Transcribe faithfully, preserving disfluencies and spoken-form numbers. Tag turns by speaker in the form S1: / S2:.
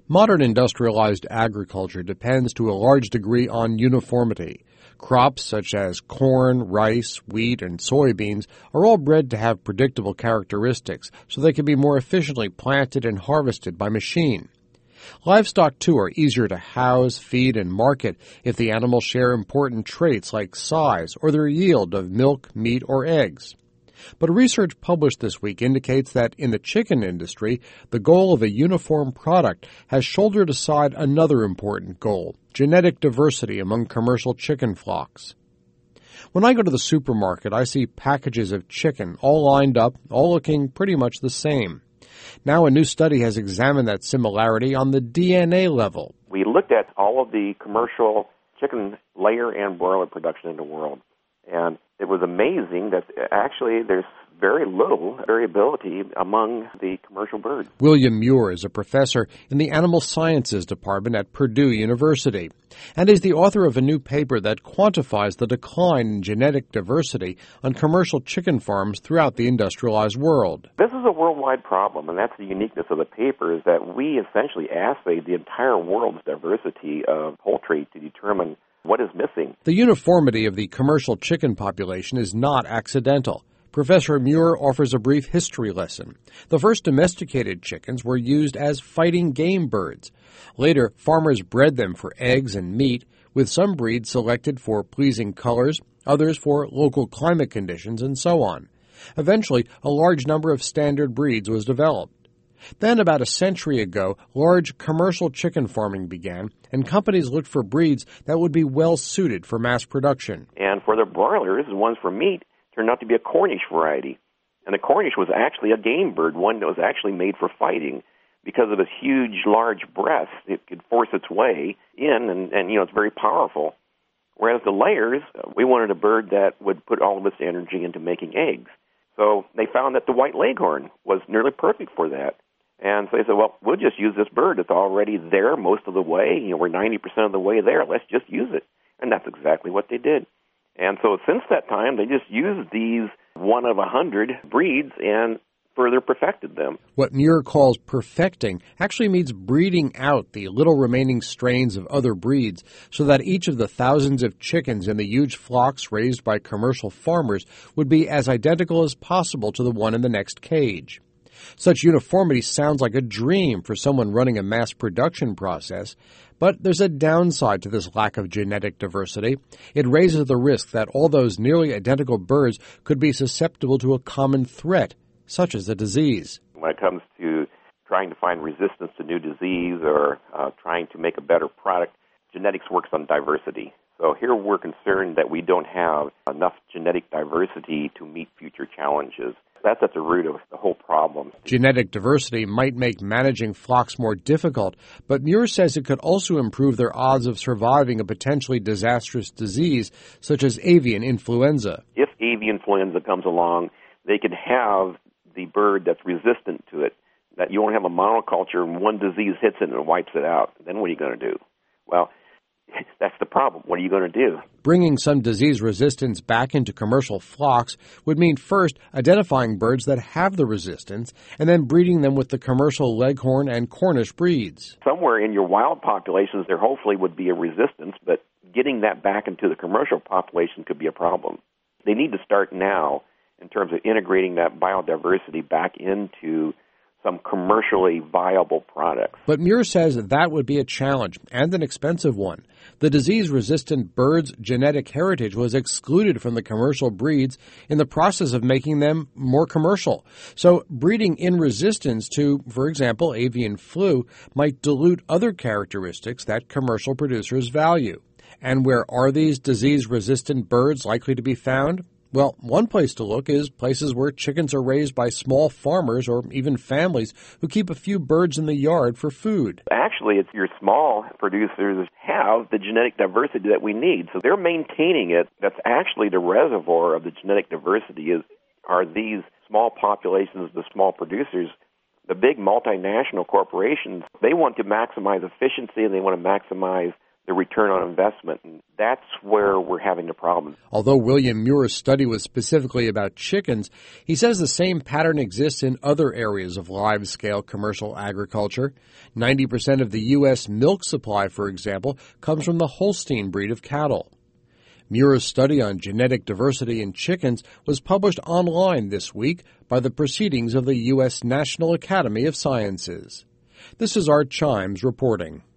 S1: Modern industrialized agriculture depends to a large degree on uniformity. Crops such as corn, rice, wheat, and soybeans are all bred to have predictable characteristics so they can be more efficiently planted and harvested by machine. Livestock, too, are easier to house, feed, and market if the animals share important traits like size or their yield of milk, meat, or eggs. But research published this week indicates that in the chicken industry, the goal of a uniform product has shouldered aside another important goal, genetic diversity among commercial chicken flocks. When I go to the supermarket, I see packages of chicken all lined up, all looking pretty much the same. Now a new study has examined that similarity on the D N A level.
S2: We looked at all of the commercial chicken layer and broiler production in the world, and it was amazing that actually there's very little variability among the commercial birds.
S1: William Muir is a professor in the Animal Sciences Department at Purdue University, and is the author of a new paper that quantifies the decline in genetic diversity on commercial chicken farms throughout the industrialized world.
S2: This is a worldwide problem, and that's the uniqueness of the paper, is that we essentially assayed the entire world's diversity of poultry to determine what is missing.
S1: The uniformity of the commercial chicken population is not accidental. Professor Muir offers a brief history lesson. The first domesticated chickens were used as fighting game birds. Later, farmers bred them for eggs and meat, with some breeds selected for pleasing colors, others for local climate conditions, and so on. Eventually, a large number of standard breeds was developed. Then, about a century ago, large commercial chicken farming began, and companies looked for breeds that would be well suited for mass production.
S2: And for the broilers, the ones for meat, turned out to be a Cornish variety. And the Cornish was actually a game bird, one that was actually made for fighting. Because of its huge, large breast, it could force its way in, and, and you know, it's very powerful. Whereas the layers, we wanted a bird that would put all of its energy into making eggs. So they found that the white leghorn was nearly perfect for that. And so they said, well, we'll just use this bird. It's already there most of the way. You know, we're ninety percent of the way there. Let's just use it. And that's exactly what they did. And so since that time, they just used these one of a hundred breeds and further perfected them.
S1: What Muir calls perfecting actually means breeding out the little remaining strains of other breeds so that each of the thousands of chickens in the huge flocks raised by commercial farmers would be as identical as possible to the one in the next cage. Such uniformity sounds like a dream for someone running a mass production process, but there's a downside to this lack of genetic diversity. It raises the risk that all those nearly identical birds could be susceptible to a common threat, such as a disease.
S2: When it comes to trying to find resistance to new disease or uh, trying to make a better product, genetics works on diversity. So here we're concerned that we don't have enough genetic diversity to meet future challenges. That's at the root of the whole problem.
S1: Genetic diversity might make managing flocks more difficult, but Muir says it could also improve their odds of surviving a potentially disastrous disease such as avian influenza.
S2: If avian influenza comes along, they could have the bird that's resistant to it, that you won't have a monoculture and one disease hits it and it wipes it out. Then what are you going to do? Well, that's the problem. What are you going to do?
S1: Bringing some disease resistance back into commercial flocks would mean first identifying birds that have the resistance and then breeding them with the commercial Leghorn and Cornish breeds.
S2: Somewhere in your wild populations there hopefully would be a resistance, but getting that back into the commercial population could be a problem. They need to start now in terms of integrating that biodiversity back into some commercially viable products.
S1: But Muir says that would be a challenge and an expensive one. The disease-resistant birds' genetic heritage was excluded from the commercial breeds in the process of making them more commercial. So breeding in resistance to, for example, avian flu might dilute other characteristics that commercial producers value. And where are these disease-resistant birds likely to be found? Well, one place to look is places where chickens are raised by small farmers or even families who keep a few birds in the yard for food.
S2: Actually, it's your small producers have the genetic diversity that we need. So they're maintaining it. That's actually the reservoir of the genetic diversity is are these small populations, the small producers. The big multinational corporations, they want to maximize efficiency and they want to maximize the return on investment. And that's where we're having the problem.
S1: Although William Muir's study was specifically about chickens, he says the same pattern exists in other areas of live-scale commercial agriculture. ninety percent of the U S milk supply, for example, comes from the Holstein breed of cattle. Muir's study on genetic diversity in chickens was published online this week by the Proceedings of the U S National Academy of Sciences. This is Art Chimes reporting.